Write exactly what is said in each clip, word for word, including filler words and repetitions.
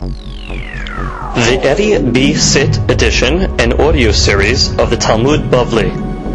The Eddie B. Sit edition and audio series of the Talmud Bavli.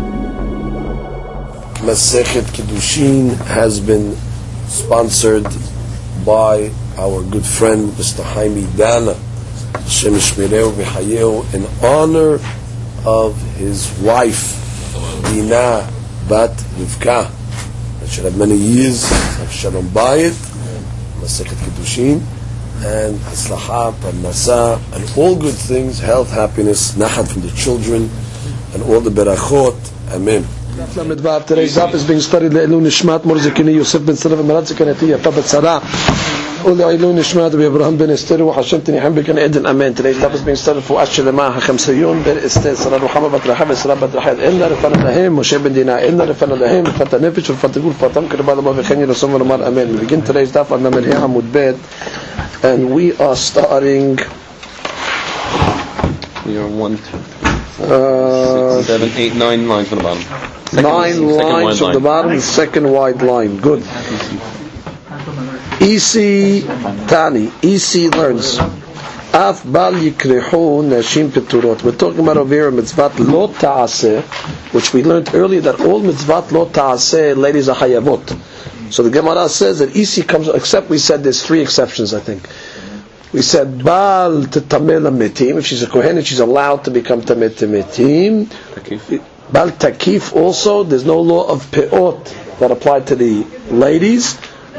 Masechet Kiddushin has been sponsored by our good friend Mister Haimi Dana, Hashem Yishmereu v'Hayeu, in honor of his wife Dina Bat Rivka, that should have many years of Shalom Bayit, Masechet Kiddushin, and Haslacha, Parnasa, and all good things, health, happiness, Nachat from the children, and all the Berachot. Amen. Today's daf is being studied Le'ilun Nishmat Morzekini Yosef ben Sarah Marat Zekanati Yatab Tzara Le'ilun Nishmat Abraham ben Esther wa Hashem Tiniham Bekan Eden. Amen. Today's daf is being studied for Ashelema HaChamsayun ben Esther Sarah Ruchama bat Rahab Sarah bat Rahab Ella Rafana Lahem Moshe ben Dina Ella Rafana Lahem Fata Nefesh Fata Gul Fatam Kerbal Abba V'Chen Yelosom V'Nomar Amen. We begin today's daf on Namel He Amud Bet, and we are starting. We are one, two, four, uh, six, seven, eight, nine lines from the bottom. Second, Nine second lines from line. the bottom, the second wide line. Good. Isi Tani. Isi learns. Af bal yikrehu nashim peturot. We're talking about over here mitzvat lo ta'aseh, which we learned earlier that all mitzvat lo ta'aseh, ladies are hayavot. So the Gemara says that Isi comes, except we said there's three exceptions, I think. We said Baal tetameh lametim. If she's a kohenet, she's allowed to become tameh metim. Bal takif also, there's no law of peot that applied to the ladies.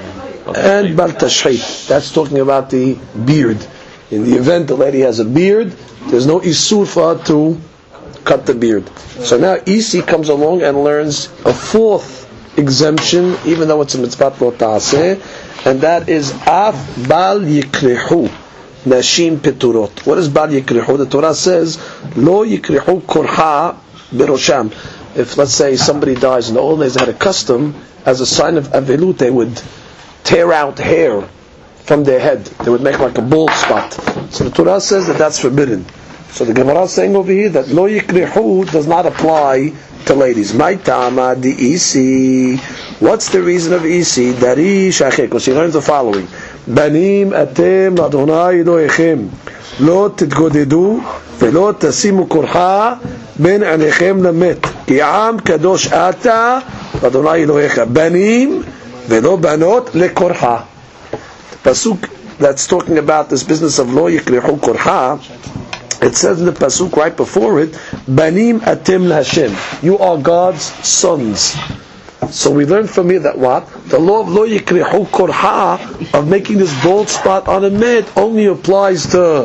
And bal tashchit, that's talking about the beard. In the event the lady has a beard, there's no isur for her to cut the beard. So now Isi comes along and learns a fourth exemption, even though it's a mitzvah lo ta'aseh, and that is af bal yikrehu nashim peturot. What is bal yikrehu? The Torah says lo yikrehu korha berosham. If, let's say, somebody dies in the old days, they had a custom, as a sign of avelut, they would tear out hair from their head. They would make like a bald spot. So the Torah says that that's forbidden. So the Gemara is saying over here that lo yikrehu does not apply to ladies. My tama di isi. What's the reason of isi? Dari shachek. Because she learns the following: Banim atem ladonai Elohechem lo titgodedu velo tasimu korha ben anechem lamet ki am kadosh ata ladonai Elohecha banim velo banot lekorha. The pasuk that's talking about this business of lo yikrehu korha, it says in the pasuk right before it, Banim atem l'Hashem. You are God's sons. So we learn from here that what? The law of lo yikrehu korha, of making this bald spot on a mat, only applies to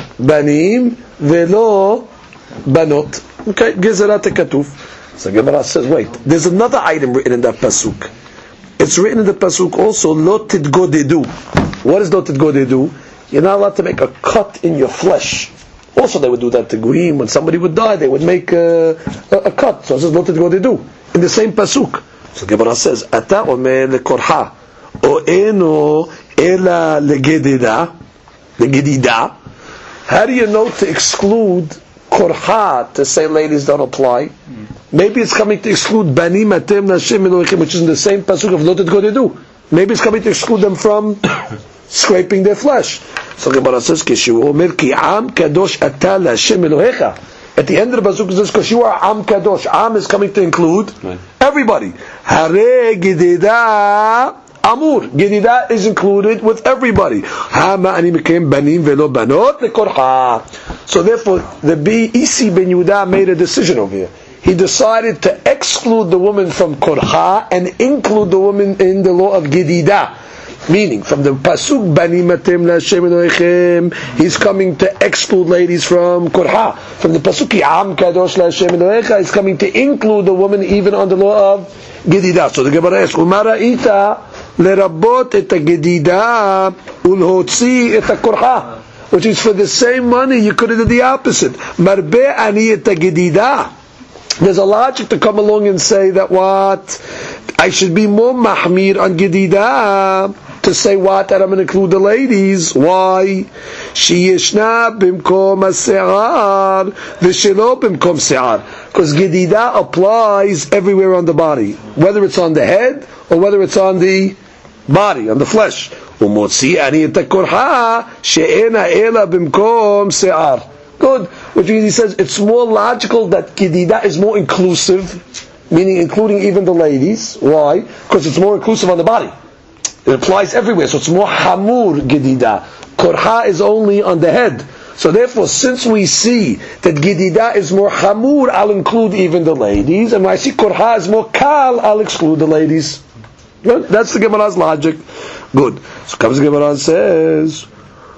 Banim velo banot. Okay, Gezerat Ketuf. So Gemara says, wait, there's another item written in that pasuk. It's written in the pasuk also, lo tidgodedu. What is lo tidgodedu? You're not allowed to make a cut in your flesh. Also, they would do that to Guim. When somebody would die, they would make a, a, a cut. So it says, what did they do? In the same pasuk. So Gemara says, Ata omer lekorha, o eno ela legedida, legedida. How do you know to exclude korha, to say ladies don't apply? Maybe it's coming to exclude banim atem Hashem Elohechem, which is in the same pasuk of what did they do? Maybe it's coming to exclude them from scraping their flesh. So Gemara says, Kishu Omer ki am kadosh ata Hashem Elohecha. At the end of the pasuk it says, because you are am kadosh. Am is coming to include right. everybody. Hare gedida amur. Gedida is included with everybody. Hama ani mekem banim velo banot lekorha. So therefore, the B Isi ben Yehuda made a decision over here. He decided to exclude the woman from korha and include the woman in the law of gedida. Meaning, from the pasuk banim atem l'Hashem Elohechem, he's coming to exclude ladies from korha. From the pasuk am kadosh l'Hashem Elohecha, he's coming to include the woman even on the law of gedida. So the Gemara asks, Umara ita lerabot et gedida ulhotzi et korha, which is for the same money you could have done the opposite. Marbe ani et gedida. There's a logic to come along and say that what I should be more mahmir on gedida. To say what? That I'm going to include the ladies. Why? She yishna bimkom as-se'ar v'shelo bimkom se'ar. Because gedida applies everywhere on the body, whether it's on the head or whether it's on the body, on the flesh. ומוציא אני את הקורחה שאינה אלא במקום שיער. Good. Which means he says it's more logical that Gedida is more inclusive, meaning including even the ladies. Why? Because it's more inclusive on the body. It applies everywhere, so it's more hamur Gedida. Korha is only on the head. So therefore, since we see that Gedida is more hamur, I'll include even the ladies. And when I see Korha is more kal, I'll exclude the ladies. Good? That's the Gemara's logic. Good. So comes the Gemara and says,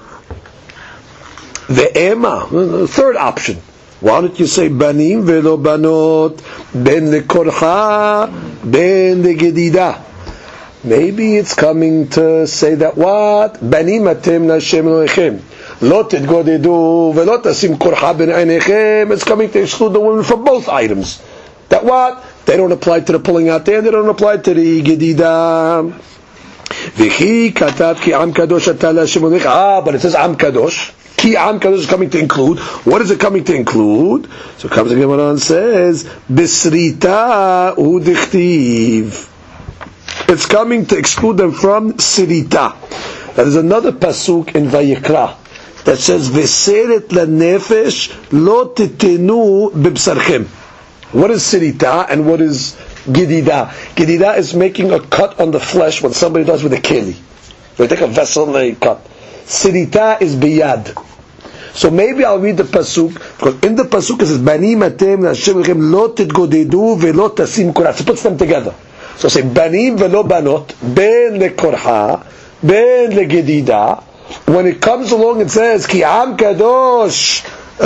Ve'ema, the third option. Why don't you say banim velo banot ben le korcha ben le gedida? Maybe it's coming to say that what? Banim atem nashem elohechem lo titgodedu velo tasim korcha ben einechem. It's coming to exclude the women from both items. That what? They don't apply to the pulling out there, they don't apply to the gedida. V'chi katav ki am kadosh ata l'Hashem elohechem. Ah, but it says am kadosh. Ki am kadosh is coming to include. What is it coming to include? So it comes the Gemara and says, Bisrita udichtiv. It's coming to exclude them from Sirita. There is another pasuk in Vayikra that says, Veseret lanefesh lo titenu bibsarchem. What is Sirita and what is Gedida? Gedida is making a cut on the flesh when somebody does with a keli. They take a vessel and they cut. Sirita is biyad. So maybe I'll read the pasuk, because in the pasuk it says, Banim atem Hashem elohechem lo titgodedu velo tasim korah. So it puts them together. So say, Banim velo banot, ben le korha, ben le gedida. When it comes along and says, Ki am kadosh,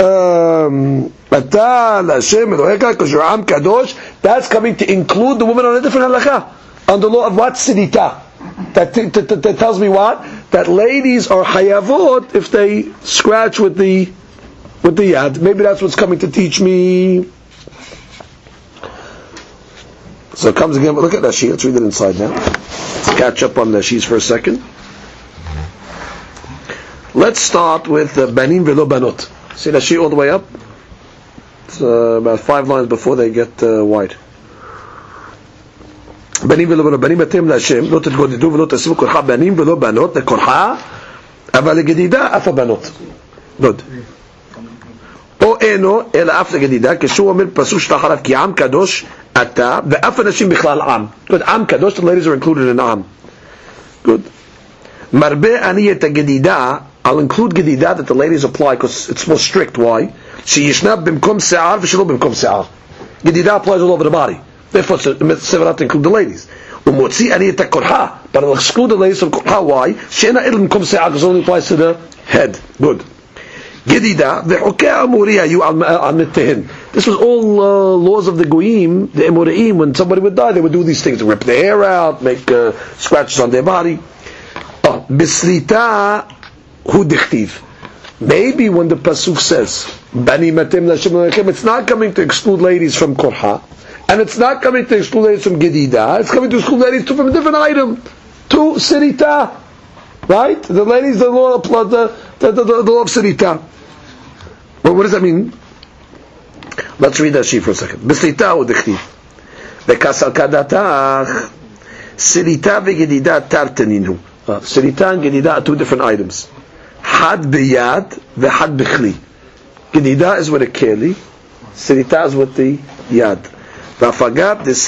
ata Hashem eloheka, because you're am kadosh, that's coming to include the woman on a different halakha, on the law of what? Sirita. That, t- t- t- that tells me what? That ladies are hayavot if they scratch with the with the yad. Maybe that's what's coming to teach me. So it comes again. Look at Rashi. Let's read it inside now. Let's catch up on the Rashis for a second. Let's start with uh, banim velo banot. See Rashi all the way up. It's uh, about five lines before they get uh, wide. בנים ולא בנות, בנים אתם להשם, לא תתגודדו ולא תשימו כורחה בנים ולא בנות, לכורחה, אבל לגדידה אף הבנות. דוד. או אינו, אלא אף לגדידה, כשהוא אומר פסוק שלח עליו, כי עם קדוש אתה, ואף אנשים בכלל עם. Good. עם קדוש, the ladies are included in עם. Good. מרבה אני את הגדידה, I'll include גדידה that the ladies apply, because it's more strict. Why? שישנה במקום שיער ושלא במקום שיער. גדידה applies all over the body. Therefore, it's not to include the ladies. Umotzi ani et korha, but I'll exclude the ladies from korha. Why? She'ena ilm kum se'ah, because it only applies to the head. Good. Gedida ve'okei amuri hayu al mitehen. This was all uh, laws of the goyim, the emora'im. When somebody would die, they would do these things: rip their hair out, make uh, scratches on their body. Oh, bisrita hu dichtiv. Maybe when the pasuk says bani matem l'Hashem elohechem, it's not coming to exclude ladies from korha. And it's not coming to exclude ladies from Gedida, it's coming to exclude ladies from a different item, to Sirita. Right? The ladies, the law of the, the, the, the law of Sirita. Well, what does that mean? Let's read that sheet for a second. B'Sirita u d'chtiv. V'kasal kadatach. Sirita v'Gedida tartaninu. Sirita and Gedida are two different items. Had b'yad v'had b'chli. Gedida is with a keli. Sirita is with the yad. But even if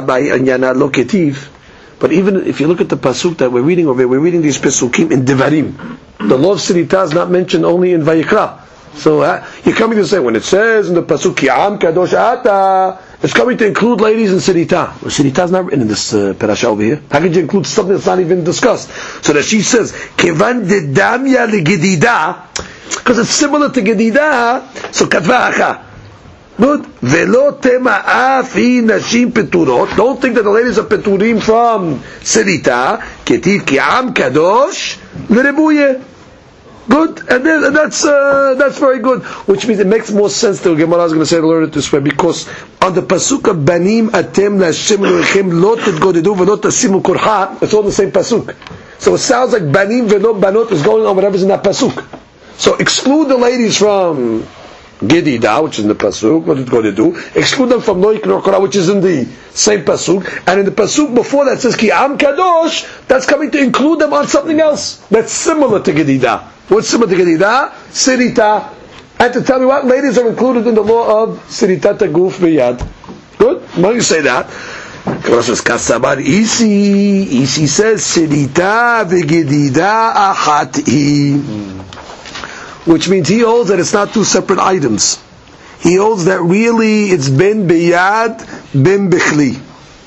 you look at the pasuk that we're reading over here, we're reading these pasukim in Devarim. The law of Sirita is not mentioned only in Vayikra. So uh, you're coming to say, when it says in the pasuk, Ki am kadosh ata, it's coming to include ladies in Sirita. Well, Sirita is not written in this uh, parasha over here. How could you include something that's not even discussed? So that she says, Kevan de damya le gedida, because it's similar to gedida, so katvacha. Good. Velo tema afi nashim peturot. Don't think that the ladies are peturim from Sirita. Ketiv ki am kadosh l'rebuye. Good. And, then, and that's uh, that's very good. Which means it makes more sense. The Gemara is going to say to learn it this way, because on the pasuk of banim atem l'Hashem elohechem lo titgodedu velo tasimu korha, it's all the same pasuk. So it sounds like banim velo banot is going on whatever's in that pasuk. So exclude the ladies from Gedida, which is in the pasuk, what it's going to do? Exclude them from Lo Yikrehu Korah, which is in the same pasuk, and in the pasuk before that says Ki Am Kadosh, that's coming to include them on something else that's similar to Gedida. What's similar to Gedida? Sirita. And to tell me what, ladies are included in the law of Siritat Guf Biyad. Good? Why do you say that? Kasabar Isi, Isi says Sirita v'Gedida ahati. Which means he holds that it's not two separate items. He holds that really it's bin biyad, bin bichli.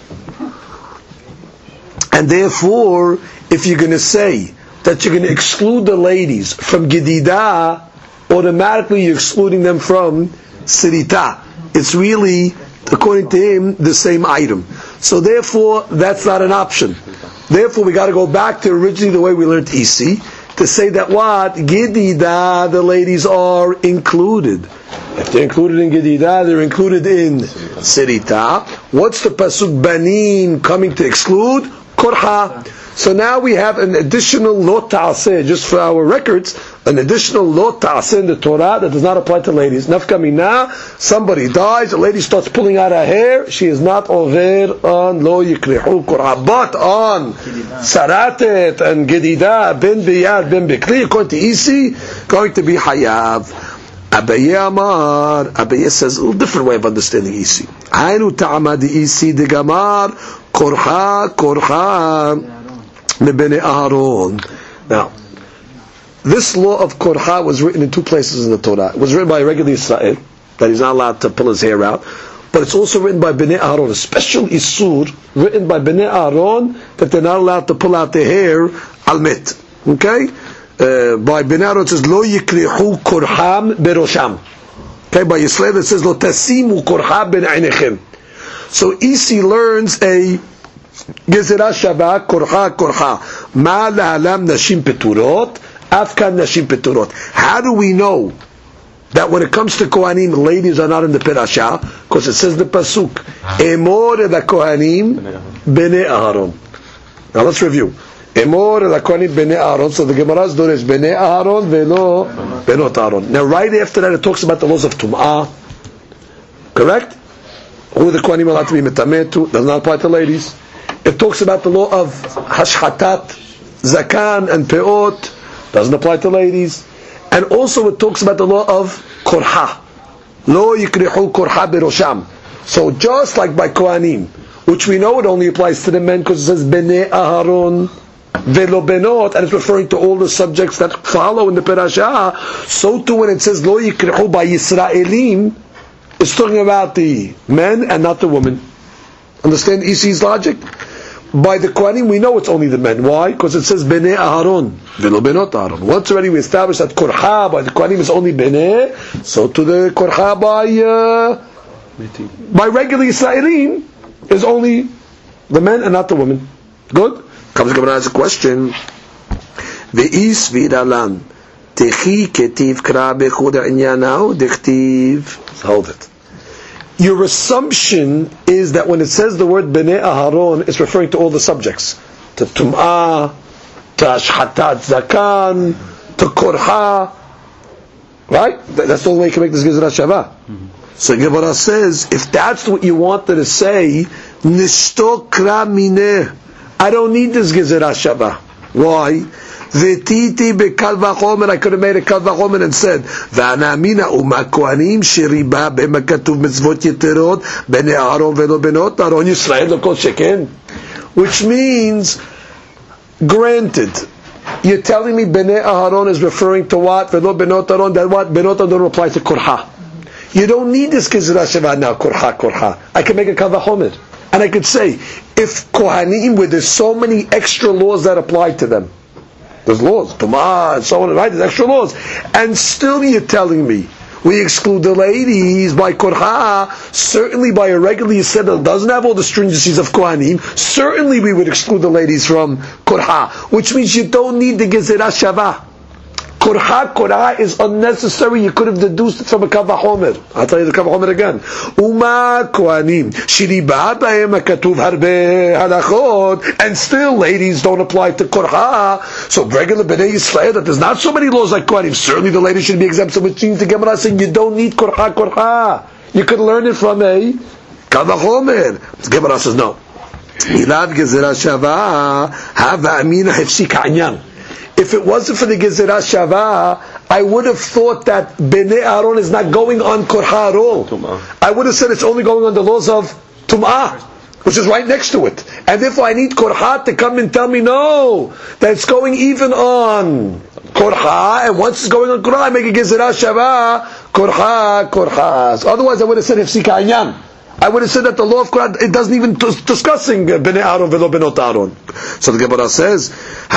And therefore, if you're going to say that you're going to exclude the ladies from Gedida, automatically you're excluding them from Sirita. It's really, according to him, the same item. So therefore, that's not an option. Therefore, we got to go back to originally the way we learned Isi, to say that what? Gedida, the ladies are included. If they're included in Gedida, they're included in Sirita. What's the pasuk Banin coming to exclude? Korha. So now we have an additional lo ta'aseh, just for our records, an additional lo ta'aseh in the Torah that does not apply to ladies. Nafka mina, somebody dies, a lady starts pulling out her hair, she is not over on lo yikrehu korah, but on saratet and gedida, ben biyad, ben bikli, according to Isi, going to be hayav. Abaye Amar, Abaye says a little different way of understanding Isi. Ainu ta'amad Isi de gamar, korha, korha, Now, this law of Korha was written in two places in the Torah. It was written by a regular Israel, that he's not allowed to pull his hair out, but it's also written by Bnei Aaron, a special Isur, written by Bnei Aaron, that they're not allowed to pull out their hair, al-mit. Okay? Uh, by Bnei Aaron it says, Lo yikrihu korham berosham. Okay, by Yisrael it says, Lo tasimu korha ben einechem. So Isi learns a Gezerah Shabbat, Korha, Korha. Ma la'alam nashim peturot, afkan nashim peturot. How do we know that when it comes to Kohanim, ladies are not in the Perashah? Because it says the Pasuk, Emor el Kohanim bnei Aharon. Now let's review. Emor el Kohanim bnei Aharon. So the Gemara's door is bnei Aharon velo benot Aharon. Now right after that it talks about the laws of Tum'ah. Correct? Who the Kohanim are allowed to be metameh to, does not apply to ladies. It talks about the law of hashchatat, zakan, and peot, doesn't apply to ladies. And also it talks about the law of korha, lo yikrehu korha berosham. So just like by Kohanim, which we know it only applies to the men because it says bnei Aharon velo benot, and it's referring to all the subjects that follow in the parasha. So too when it says lo yikrehu by Yisraelim, it's talking about the men and not the women. Understand Isi's logic? By the Kohanim, we know it's only the men. Why? Because it says Bnei Aharon, velo benot Aharon. Once already we established that Korha by the Kohanim is only Bnei, so to the Korha by uh, by regular Yisraelim is only the men and not the women. Good? Comes the Gemara as a question. Ve'is v'iralan techi ketiv kra bechud ha'inyanau dechtiv. Hold it. Your assumption is that when it says the word Bnei Aharon, it's referring to all the subjects. To Tum'ah, to Ashchatat Zakan, to Korha. Right? That's the only way you can make this Gezerah Shavah. Mm-hmm. So Gemara says, if that's what you wanted to say, Nishto Kra Mineh, I don't need this Gezerah Shavah. Why? V'titi bekal v'chomer, I could have made a kal v'chomer and said, v'anamina uma kohanim shiriba b'ema katuv mitzvot yeterot b'nei Aharon v'lo benot Aharon Yisrael l'kol sheken. Which means, granted, you're telling me b'nei Aharon is referring to what? V'lo benot Aharon, that what? Benot Aharon don't apply to Korha. You don't need this Gezerah Shavah now, Korha, Korha. I can make a kal v'chomer. And I could say, if Kohanim, where there's so many extra laws that apply to them, there's laws, Tumah, and so on, right? There's extra laws. And still you're telling me, we exclude the ladies by Korha, certainly by a regular Yisrael that doesn't have all the stringencies of Kohanim, certainly we would exclude the ladies from Korha, which means you don't need the Gezerah Shavah. Kurha Kurha is unnecessary. You could have deduced it from a Kavahomer. I'll tell you the Kavahomer again. Uma Kohanim Shiriba Bahem Katuv Harbe Halachot, and still ladies don't apply to Kurha. So regular Bnei Yisrael, that there's not so many laws like Kohanim. Certainly the ladies should be exempt. So which means the Gemara saying you don't need Kurha Kurha. You could learn it from a Kavahomer. The Gemara says no. Ilav Gezerah Shava Hava Amina Hefsik Anyan. If it wasn't for the Gezerah Shava, I would have thought that Bnei Aaron is not going on Kurha at all. Tum'ah. I would have said it's only going on the laws of Tum'ah, which is right next to it. And therefore I need Kurha to come and tell me, no, that it's going even on Kurha, and once it's going on Kurha, I make a Gezerah Shava, Kurha, Kurha. So otherwise I would have said Hefsik Anyan. I would have said that the law of Quran, it doesn't even t- discussing Bnei Aaron velo Benot Aaron. So the Gemara says,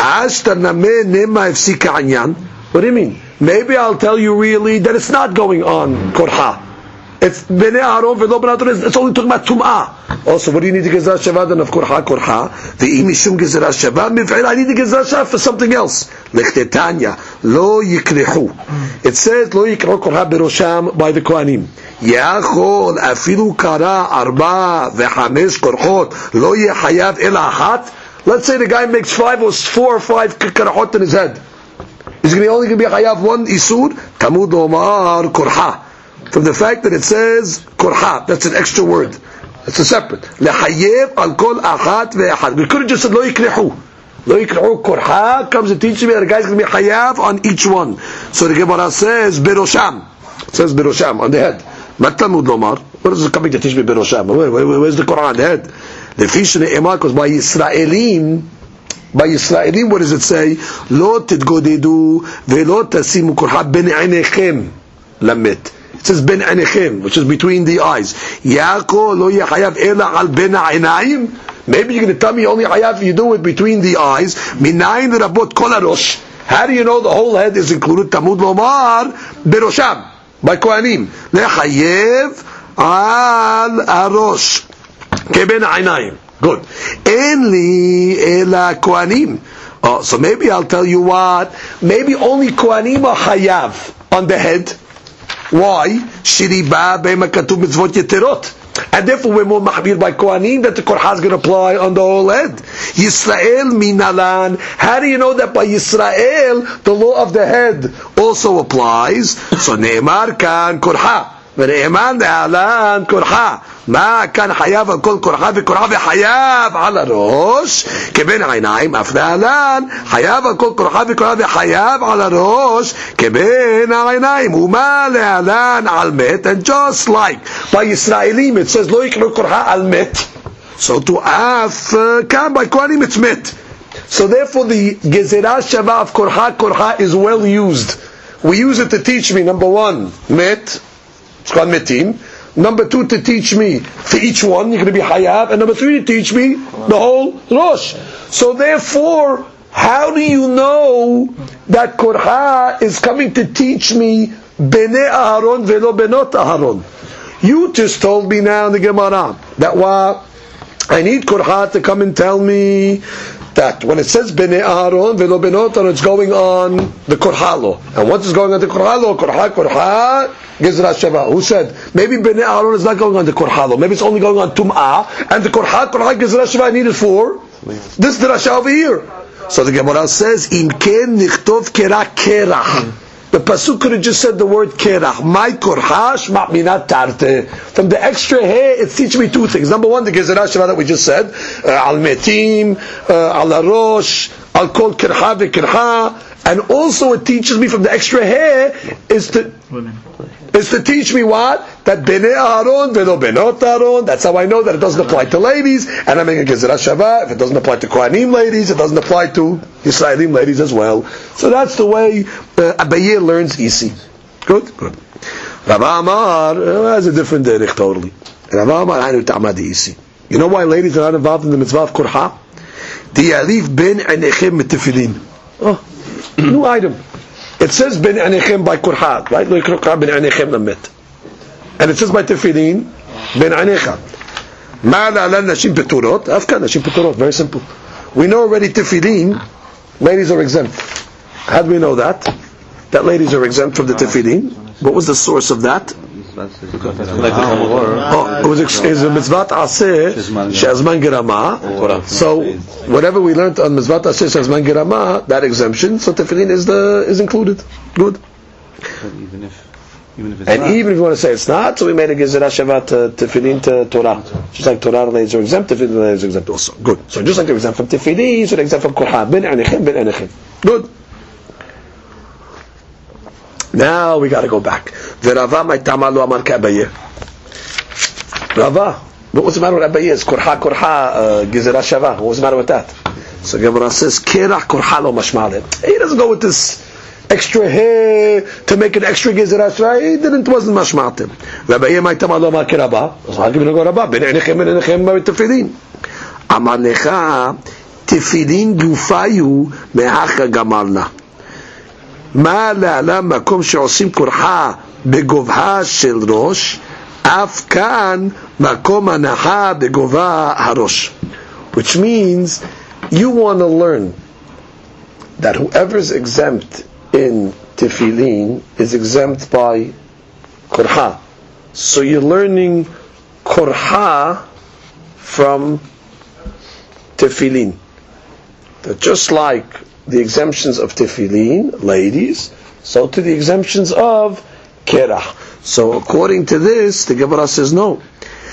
what do you mean? Maybe I'll tell you really that it's not going on Korha. It's Bnei Aaron velo Benot Aaron, it's only talking about Tum'ah. Also, what do you need to Gezerah Shava then of Korha, Korha? The imishum Gezerah Shava, mif'il, I need to Gezerah Shava for something else. Lechetanya, lo yikrihu. It says, lo yikrihu Korha berosham by the Kohanim. יכול אפילו קרא ארבע וחמש קרחות לא יהיה חייב אלא אחת. Let's say the guy makes five or four or five קרחות in his head. He's going to only going to be חייב one איסור. תמוד לומר קרחה. From the fact that it says קרחה, that's an extra word. It's a separate. לחייב על כל אחת ואחת. We could have just said לא יקרחו. לא יקרחו קרחה comes to teach me that the guy's going to be חייב on each one. So the Gemara says בראשם. It says בראשם, on the head. What is it coming to teach me Berosham? Where, where, where's the Quran head? The fish in the Emar, because by Yisraelim, by Yisraelim, what does it say? Lo titgodedu velo tasimu korha ben einechem lamit. It says ben einechem, which is between the eyes. Yako lo yachayav ela al ben einayim. Maybe you're going to tell me only hayav you do it between the eyes. Minayin rabot kol harosh. How do you know the whole head is included? Tamud lomar Berosham. By Kohanim, lechayev al arosh keben einayim. Good. Enli ela Kohanim. Oh, so maybe I'll tell you what. Maybe only Kohanim are chayav on the head. Why? Shiriba be'ema katuv mitzvot yeterot. And therefore we're more mahbir by Kohanim that the Korha is going to apply on the whole head. Yisrael minalan. How do you know that by Yisrael the law of the head also applies? So ne'emar kan Korha. ונאמן להלן קורחה. מה כאן חייב על כל קורחה וקורחה וחייב על הראש כבין העיניים, אף להלן חייב על כל קורחה וקורחה וחייב על הראש כבין העיניים. ומה להלן על מת? And just like by Yisraelim it says לא יקראו קורחה על מת, so to אף כאן by Kohanim it's מת. So therefore the Gezerah Shava of Korha Korha is well used. We use it to teach me, number one, met, it's called metim. Number two, to teach me for each one, you're going to be hayab. And number three, to teach me the whole rosh. So therefore, how do you know that Korha is coming to teach me Bnei Aharon velo Benot Aharon? You just told me now in the Gemara that what I need Korha to come and tell me that when it says Bnei Aharon velo Benot Aharon, it's going on the Korha law. And once it's going on the Korha law, Korha, Korha, Gezerah Shava. Who said maybe Bnei Aaron is not going on the Korha law? Maybe it's only going on Tum'ah, and the Korha, Korha, Gezerah Shava I need it for this drasha over here. So the Gemara says, Im ken nichtov kerah kerah. The pasuk could have just said the word kerah. My Korha shma minat tarte. From the extra hair, it's teaching me two things. Number one, the Gezerah Shava that we just said, al metim, al harosh, al kol kerha vekerha. And also it teaches me from the extra hair is to women. Is to teach me what? That Bnei Aharon velo Benot Aharon. That's how I know that it doesn't apply to ladies. And I'm making a Gezerah Shava. If it doesn't apply to Kohanim ladies, it doesn't apply to Yisraelim ladies as well. So that's the way uh, Abaye learns Isi. Good? Good. Rav Amar uh, has a different derech totally. Rav Amar hanu ta'amadi Isi. You know why ladies are not involved in the mitzvah of Korha? Diyalif ben anechem mitefilin. Oh, new item. It says ben anechem by Korha, right? Lo yikra ben anechem lamit. And it says by tefillin ben anecha. Ma la'alan nashim peturot. Afka nashim peturot. Very simple. We know already tefillin, ladies are exempt. How do we know that? that ladies are exempt from the tefillin. What was the source of that? Like Oh, it was ex- is a mitzvat aseh she'azman gerama. So whatever we learned on mitzvat aseh she'azman gerama, that exemption, so tefillin is the is included. Good. Even if, even if it's And not. even if you want to say it's not, so we made a gezerah shavat to tefillin to Torah. Just like Torah ladies are exempt, tefillin ladies are exempt also. Good. So just like they're exempt from tefillin, so they're exempt from korha. Ben anechim, ben anechim. Good. Now we got to go back. V'Rava ma'itama lo amar ka'Abaye. Rava, what was the matter with Abaye? It's korha korha gezerah shavah. What was the matter with that? So Gemara says kerach korha lo mashma'ale. He doesn't go with this extra hair to make an extra gezerah shavah. He didn't. Wasn't mashma'atim. V'Abaye ma'itama lo amar keraba. So how can you go Rava? Ben enechem ben enechem b'tefillin. Amar lecha tefillin gufayu me'acha gamarna. מה לעלה מקום שעושים קורחה בגובה של ראש, אף כאן מקום הנחה בגובה הראש. Which means you want to learn that whoever is exempt in tefillin is exempt by korha. So you're learning korha from tefillin. That just like the exemptions of tefillin, ladies, so to the exemptions of kerah. So according to this, the Gemara says no.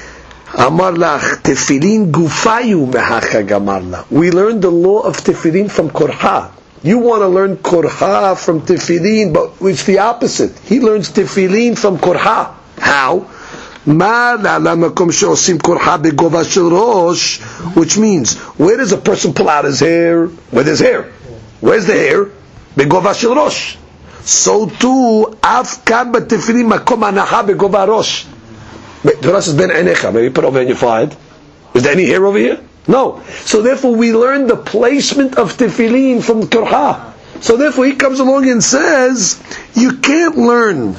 Amar lach tefillin gufayu mehacha gamarla. We learned the law of tefillin from korha. You want to learn korha from tefillin, but it's the opposite. He learns tefillin from korha. How? Ma la'ala makom she'osim korha begova shel rosh, which means where does a person pull out his hair? With his hair. Where's the hair? Begova shel rosh. So too, af kan b'tefillin makom hanacha begova rosh. The Rosh is ben enecha. Maybe put over in your forehead. Is there any hair over here? No. So therefore, we learn the placement of tefillin from korha. So therefore, he comes along and says, you can't learn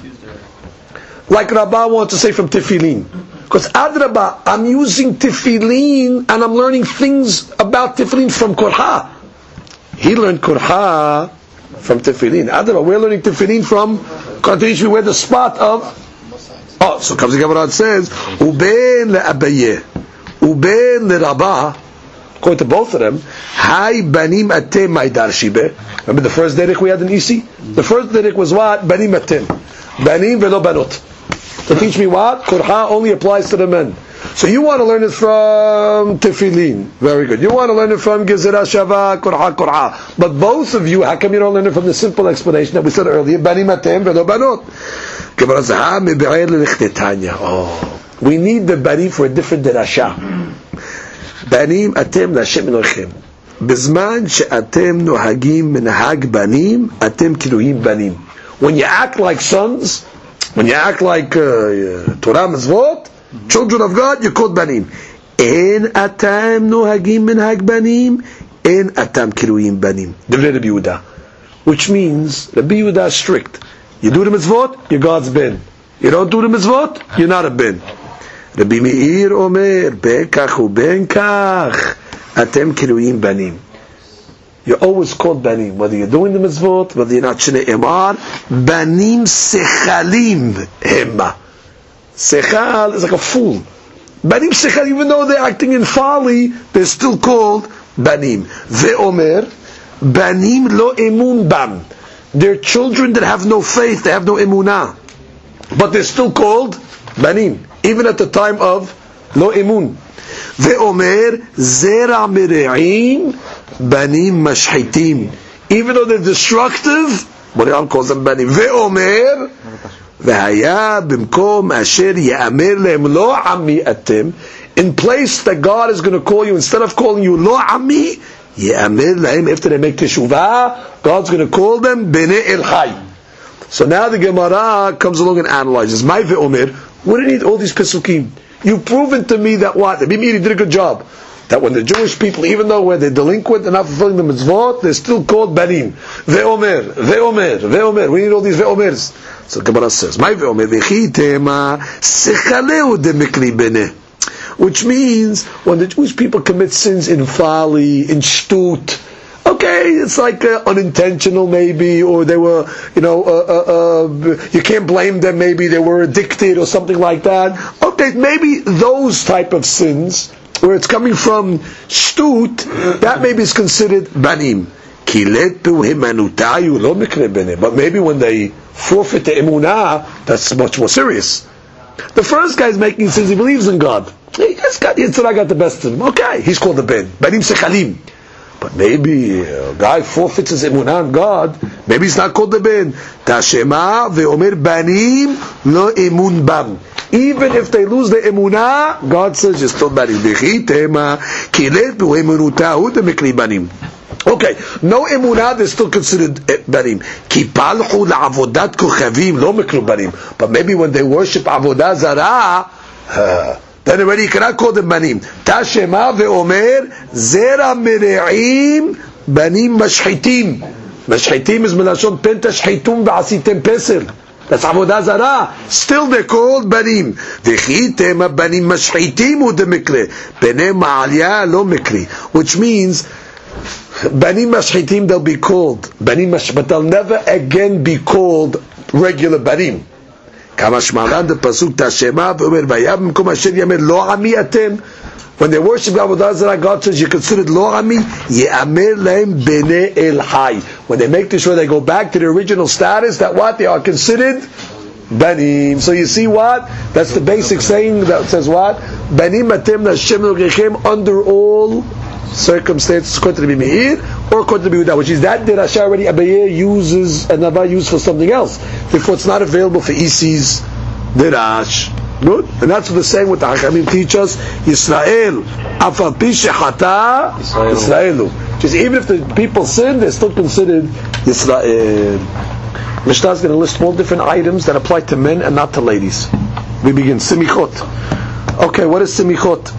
like Rabbah wants to say from tefillin. Because adrabah, I'm using tefillin and I'm learning things about tefillin from korha. He learned korha from tefillin. Adrabah, we're learning tefillin from Kaddish, where the spot of. Oh, so comes the Gemara and says, Uben le'Abaye, Uben le'Rabbah, according to both of them, Hai banim atem ma'idar shibe. Remember the first derek we had in Isi? The first derek was what? Banim atem. Banim velo banot. To teach me what? Korha only applies to the men. So you want to learn it from tefillin. Very good. You want to learn it from gezerah shavah, korha, korha. But both of you, how come you don't learn it from the simple explanation that we said earlier? Banim atem velo banot. Oh, we need the banim for a different derasha. Banim atem l'Hashem Elohim. Bizman she'atem nohagim minhag banim, atem kiruim banim. When you act like sons, when you act like uh, Torah mitzvot, children of God, you're called banim. En atem nohagim minhag banim, en atem kiruim banim. Divrei Rabbi Yehuda, which means Rabbi Yehuda is strict. You do the mitzvot, you're God's bin. You don't do the mitzvot, you're not a bin. Rabbi Meir Omer, Bekach u Benkach, Atem Kiruyim Banim. You're always called Banim, whether you're doing the mitzvot, whether you're not Shnei Emar, Banim Sechalim Hemma. Sechal is like a fool. Banim Sechal, even though they're acting in folly, they're still called Banim. Ve'omer, Banim Lo Emun Bam. They're children that have no faith, they have no emunah. But they're still called banim, even at the time of lo emun. Ve'omer zera mire'im banim mashhitim. Even though they're destructive, Boreal calls them banim. Ve'omer ve'haya bimkom asher ya'amer lehem lo ami atem. In place that God is going to call you, instead of calling you lo ami, after they make teshuvah, God's going to call them Bnei El Chai. So now the Gemara comes along and analyzes. My ve'omer, what do you need all these pesukim? You've proven to me that what? Rabbi Meir did a good job. That when the Jewish people, even though when they're delinquent and not fulfilling the mitzvot, they're still called banim. Ve'omer, ve'omer, ve'omer. We need all these ve'omers. So the Gemara says, my ve'omer, ve'chi tema sechaleu demikli bnei. Which means, when the Jewish people commit sins in folly, in shtut, okay, okay, it's like uh, unintentional maybe, or they were, you know, uh, uh, uh, you can't blame them, maybe they were addicted or something like that. Okay, maybe those type of sins, where it's coming from shtut, that maybe is considered banim. But maybe when they forfeit the emunah, that's much more serious. The first guy is making sins, he believes in God. He has got Yitzhak got the best of him. Okay, he's called the Ben. Banim sechalim. But maybe a guy forfeits his emunah on God, maybe he's not called the Ben. Tashema ve'omer banim lo emun bam. Even if they lose the emunah, God says, you're still banim. V'chitema kilet b'emunutahu demikli banim. Okay, no emunah, they're still considered banim. Ki palchu la'avodat kochavim lo miklu banim. But maybe when they worship avodah zarah, uh, then already you cannot call them banim. Tashema ve'omer zera mere'im banim mashchitim. Mashchitim is melashon pen tashchitum v'asitem pesel. That's avodah zarah. Still they're called banim. V'chitem banim mashchitim u demikre. Bnei ma'alya lo mikri. Which means banim mashchitim, they'll be called banim mash, but they'll never again be called regular banim. Kamashmalan the pasuk tashema ve'omer vayam b'mkom asher yamer lo ami atem. When they worship avodah zarah, God says you're considered lo ami ye'amer lahem bnei el hay. When they make sure they go back to the original status, that what they are considered banim. So you see what? That's the basic saying that says what? Banim atem Hashem Elohechem under all circumstances, according to the Meir or according to the Yehuda, which is that Dirasha already Abaye uses and Nava used for something else. Therefore, it's not available for Isi's Dirash. Good, and that's what they're saying with the Hakamim teach us. Yisrael, afal pi shechata Yisraelu. Which is even if the people sin, they're still considered Yisrael. Mishnah is going to list all different items that apply to men and not to ladies. We begin simichot. Okay, what is simichot?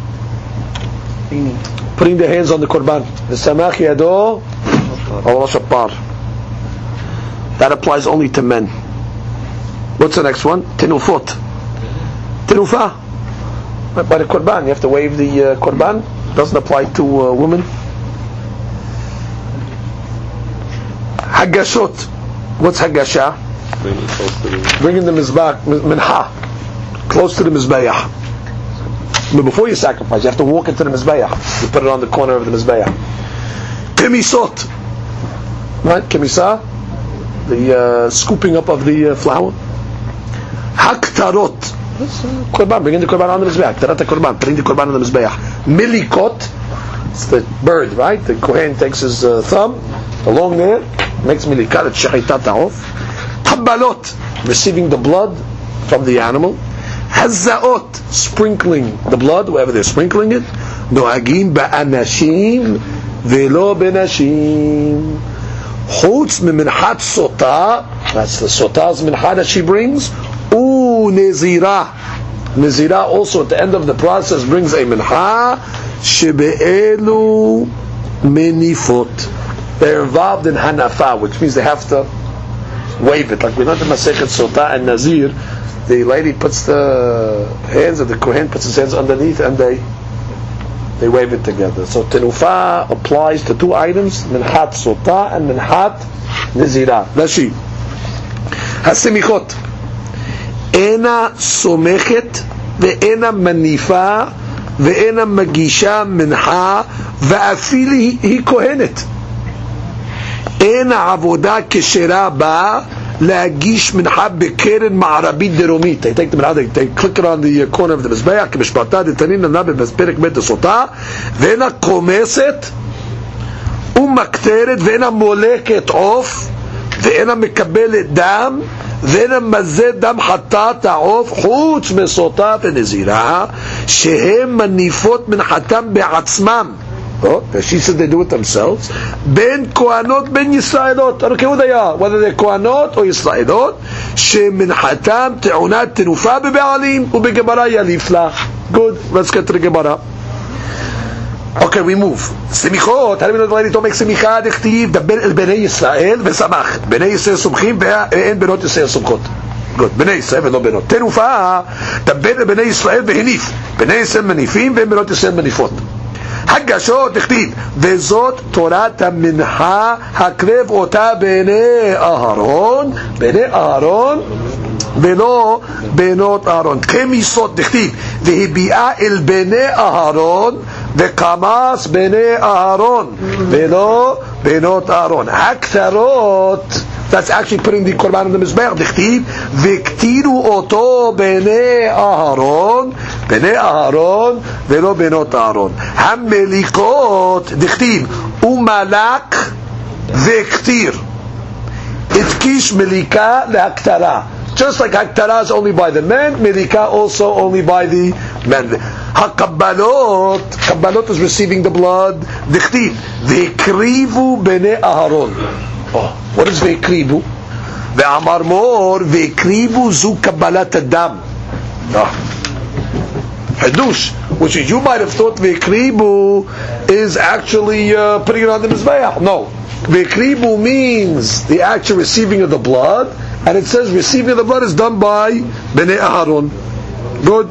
Putting their hands on the korban. V'samach yado al shapar. That applies only to men. What's the next one? Tinufot. Tinufa. By the korban, you have to wave the uh, korban. Doesn't apply to uh, women. Hagashot. What's hagasha? Bringing the mizbah, minha, close to the mizbeah. But before you sacrifice, you have to walk into the mizbeah. You put it on the corner of the mizbeah. Kemisot. Right? Kemisa. The uh, scooping up of the uh, flour. Haktarot. Korban. Bringing the korban on the mizbeah. Tarat korban. Putting the korban on the mizbeah. Milikot. It's the bird, right? The Kohen takes his uh, thumb along there, makes milikat, it's shechitat ta'of. Tabbalot, receiving the blood from the animal. Hazzaot, sprinkling the blood, wherever they're sprinkling it. Noagim ba'anashim velo benashim. Chutz miminhat sota, that's the sota's minhat that she brings. U nezira. Nezira also at the end of the process brings a minha. Shebe'elu menifot. They're involved in hanafa, which means they have to wave it. Like we learned in Masechet Sota and Nazir, the lady puts the hands, and the Kohen puts his hands underneath, and they they wave it together. So tenufa applies to two items: minhat sota and minhat nezira. Rashi hasimichot ena somechet ve'ena manifa ve'ena magisha minha ve'afili hi kohenet. ena avoda keshera ba להגיש מנחה בקרן מערבית דרומית. They take the minha, they, they click it on the corner of the מזבח, כמשפטה דתנין ננה בפרק בית הסוטה, ואינה קומסת ומקטרת, ואינה מולקת עוף, ואינה מקבלת דם, ואינה מזה דם חטאת העוף, חוץ מסוטה ונזירה, שהם מניפות מנחתם בעצמם. Oh, she said they do it themselves. Ben Kohanot, Ben Yisraelot. I don't care who they are, whether they're Kohanot or Yisraelot. Sheminchatam te'unat tenufa bebe'alim ubegebara yalif la. Good. Let's get to the Gemara. Okay, we move. Semichot. How do we know the lady don't make semicha? Dechtiv daber el Bnei Yisrael ve'samach. Bnei Yisrael sumchim ve'en benot Yisrael sumchot. Good. Bnei Yisrael ve'no benot. Tenufa daber el Bnei Yisrael ve'henif. Bnei Yisrael menifim ve'en benot Yisrael menifot. הגשות, דכתיב, וזאת תורת המנחה, הקרב אותה בעיני אהרון, בעיני אהרון, ולא בנות אהרון. כמיסות, דכתיב, והביאה אל בני אהרון, וקמס בני אהרון, ולא בנות אהרון. הקטרות, that's actually putting the korban on the mizbeach, דכתיב, וקטירו אותו בני אהרון, בני אהרון, ולא בנות אהרון. המליקות, דכתיב, ומלק וקטיר. התקיש מליקה להקטרה. Just like Haktara is only by the men, Melika also only by the men. HaKabbalot, Kabbalot is receiving the blood. Dichtiv, Vekrivu bene Aharon. Oh, what is Vekrivu? Ve'amar mor, Vekrivu zu Kabbalat Adam. Oh. Hadush, which is, you might have thought Vekrivu is actually uh, putting it on the Mizbeach. No. Vekrivu means the actual receiving of the blood. And it says receiving of the blood is done by Bnei Aharon. Good.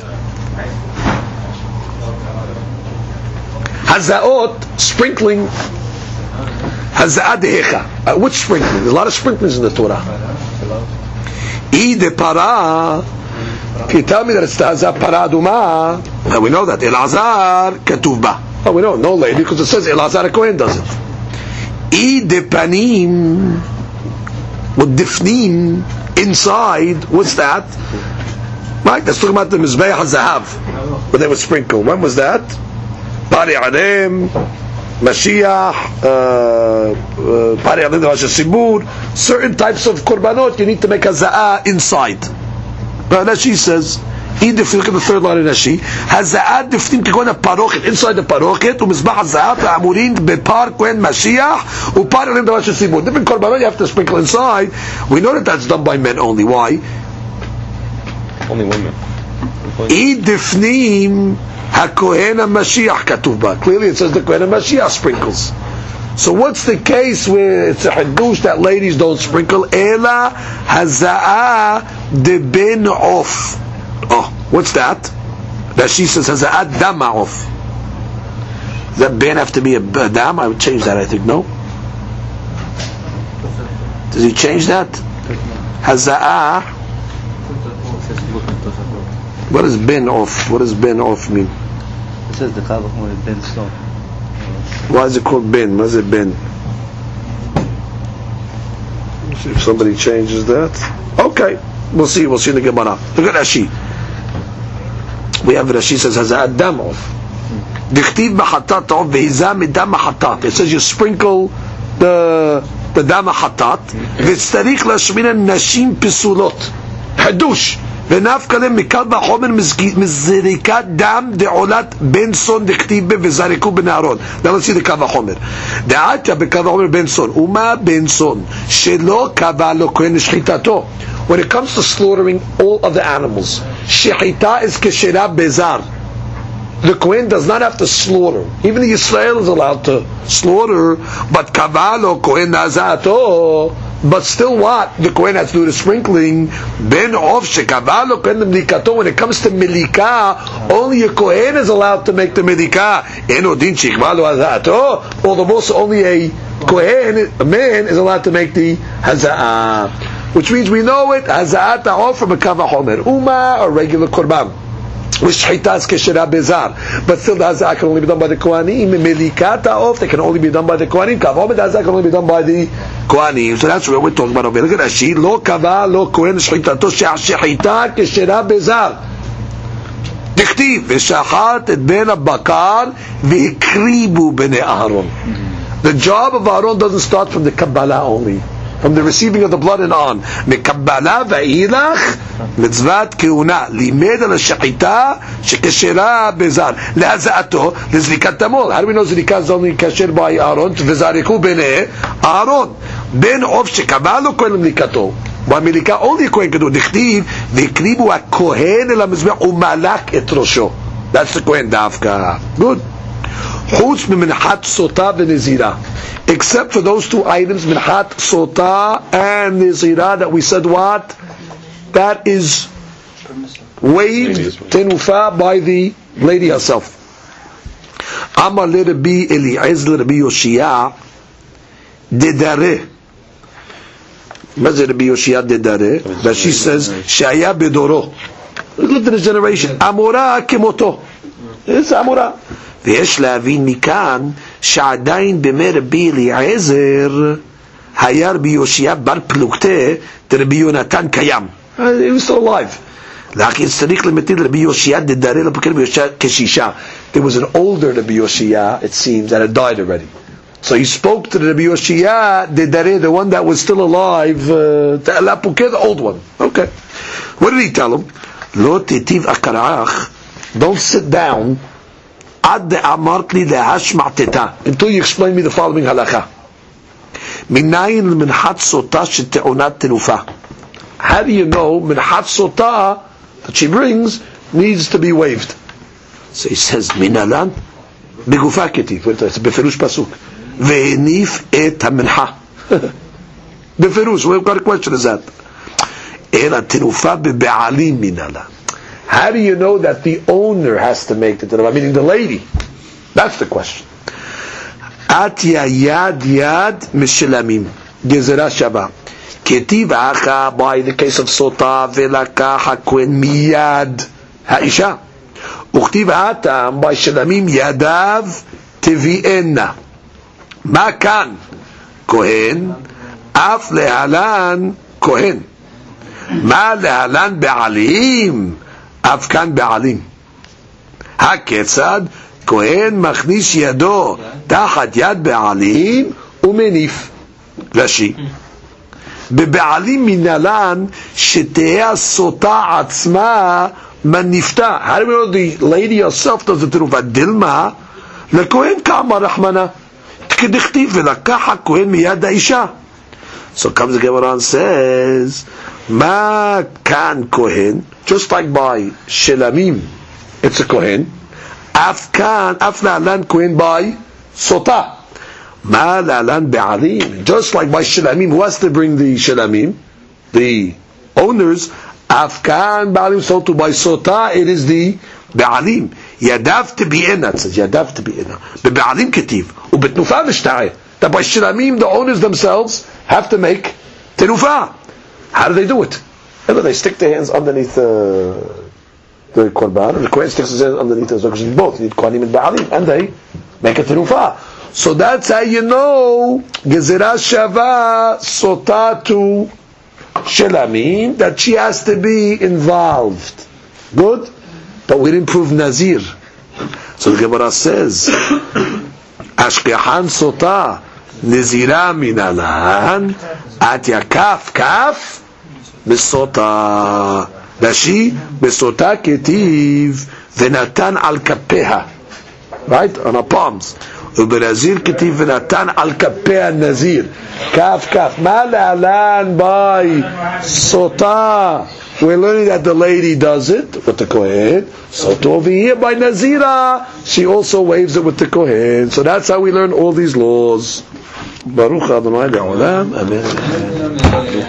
Hazaot, sprinkling. Haza'at dehecha. Uh, which sprinkling? There's a lot of sprinklings in the Torah. I de para. Can you tell me that it's the Hazat para aduma? And we know that. Elazar katuv ba. Oh, we know. No lady, because it says Elazar Kohen does it. I de panim. With difnim inside, what's that? Right, that's talking about the Mizbeach HaZahav, where they would sprinkle. When was that? Pari Adem, Mashiach, Pari Adem, Rosh Hashanah, certain types of korbanot, you need to make a za'ah inside. Now Rashi says, if you look at the third line in Rashi, haza'at difnim kikona parochet, inside the parochet, umizbach haza'at ha'amurin bepar kohen Mashiach, upar alim davash ha'sibur. Different korbanot you have to sprinkle inside. We know that that's done by men only. Why? Only women. I difnim ha'kohen Mashiach katuv ba. Clearly it says the kohen Mashiach sprinkles. So what's the case where it's a hadush that ladies don't sprinkle? Ela haza'ah de ben of. Oh, what's that? That she says has a dam ma'of. Does that ben have to be a dam? I would change that, I think. No. Does he change that? Has a what does ben off? What does ben off mean? It says the Kavach is ben stone. Why is it called ben? What is it ben? Let's see if somebody changes that. Okay, we'll see. We'll see in the Gemara. Look at Rashi. We have Rashi says haza'at dam of. Dichtiv b'chatat of ve'izah midam hatat. It says you sprinkle the the dam hatat. V'tzarich lashmina nashim pesulot. Hadush. ונפקא להם מקל בחומר מזריקת דם דעולת בן סון דכתיב בה וזרקו בנהרון. Now let's see the קל וחומר. דעתיה בקל וחומר בן סון. ומה בן סון? שלא קבע לו כהן לשחיטתו. When it comes to slaughtering all of the animals, שחיטה is כשרה בזר. The Kohen does not have to slaughter. Even the Israel is allowed to slaughter, but קבע לו כהן נזעתו. But still what? The Kohen has to do the sprinkling. Ben of shekavalo kohen milikato. When it comes to milika, only a Kohen is allowed to make the milika. Eno din shekavalo hazato. Or the most only a Kohen, a man, is allowed to make the haza'ah. Which means we know it, haza'at ta'of from a kava homer. Uma, a regular korban. Which shchitas keshera bezar, but still the haza'ah can only be done by the kohanim. Milikat ta'of, they can only be done by the kohanim. Kavah haza'ah can only be done by the kohanim. So that's what we're talking about over here. Look at Rashi. Lo kavah lo kohen shchitato shechita keshera bezar. Dichtiv v'shachat et ben abakar v'hikribu bnei Aharon. The job of Aaron doesn't start from the Kabbalah only, from the receiving of the blood and on. מקבלה ואילך מצוות כהונה לימד על השחיטה שכשרה בזר להזעתו לזריקת תמול. How do we know זריקה is only כשר by אהרון וזרקו בני אהרון בן עוף שקבע לו כהן למליקתו והמליקה only כהן כדור דכתיב והקריבו הכהן אל המזבח ומלק את ראשו. That's the כהן דווקא. Good. חוץ ממנחת סוטה ונזירה, except for those two items, מנחת סוטה and נזירה, that we said what? That is waived tenufa by the lady herself. Amar le Rabbi Eliezer Rabbi Yoshia Dedare. מה זה רבי יושיע דדרה? Rashi says, שהיה בדורו. Look at his generation. אמורה כמותו. זה אמורה. ויש להבין מכאן, שעדיין בימי רבי אליעזר, היה רבי יושיע בר פלוגתא, דרבי יונתן קיים. He was still alive. לכן צריך למתיד רבי יושיע דדרה, לפקד רבי יושיע כשישה. There was an older רבי יושיע, it seems, that had died already. So he spoke to the Rabbi Yoshia, the Dare, the one that was still alive, uh, the old one. Okay. What did he tell him? Lo titiv akarach. Don't sit down. Ad amartli lehashma teta. Until you explain me the following halakha. Minayin minhat sota shete'onat tenufa. How do you know minhat sota that she brings needs to be waived? So he says, minalan begufa ketiv. It's a beferush pasuk. והניף את המנחה. בפירוש, what kind of question is that? אלא תנופה בבעלים מנהלה. How do you know that the owner has to make the תנופה? Meaning the lady. That's the question. אתיה יד יד משלמים. גזרה שווה. כתיב אחא, by the case of סוטה, ולקח הכהן מיד האישה. וכתיב הטעם, by שלמים ידיו תביאנה. מה כאן? כהן, אף להלן כהן. מה להלן בעלים? אף כאן בעלים. הכיצד? כהן מכניס ידו תחת יד בעלים ומניף. רש"י. בבעלים מנהלן שתהיה הסוטה עצמה מניפתה. How do we know the lady herself does the תנופה? דילמה לכהן כמה רחמנה. כדכתיב ולקח הכהן מיד האישה. So comes the Gemara and says, מה כאן כהן? Just like by shelamim, it's a כהן. אף כאן, אף להלן כהן by סוטה. מה להלן בעלים? Just like by shelamim, who has to bring the shelamim? The owners. אף כאן בעלים, so to by סוטה, it is the בעלים. ידיו תביאנה, it says ידיו תביאנה. בבעלים כתיב. ובתנופה משתעה. That by shilamim, the owners themselves have to make tenufa. How do they do it? They stick their hands underneath uh, the korban, and the kohen sticks his hands underneath the zog. Both you need kohanim and ba'alim, and they make a tenufa. So that's how you know gezerah shava sota to shilamim, that she has to be involved. Good, but we didn't prove nazir. So the Gemara says. Ashkehan sota nizira minalan at yakaf kaf besota Rashi besota ketiv venatan al kapeha, right, on her palms. Uberazir ketiv venatan al kapeha nazir kaf kaf malalan by sota. We're learning that the lady does it with the Kohen. So to over here by Nazira, she also waves it with the Kohen. So that's how we learn all these laws. Baruch Adonai Le'olam. Amen.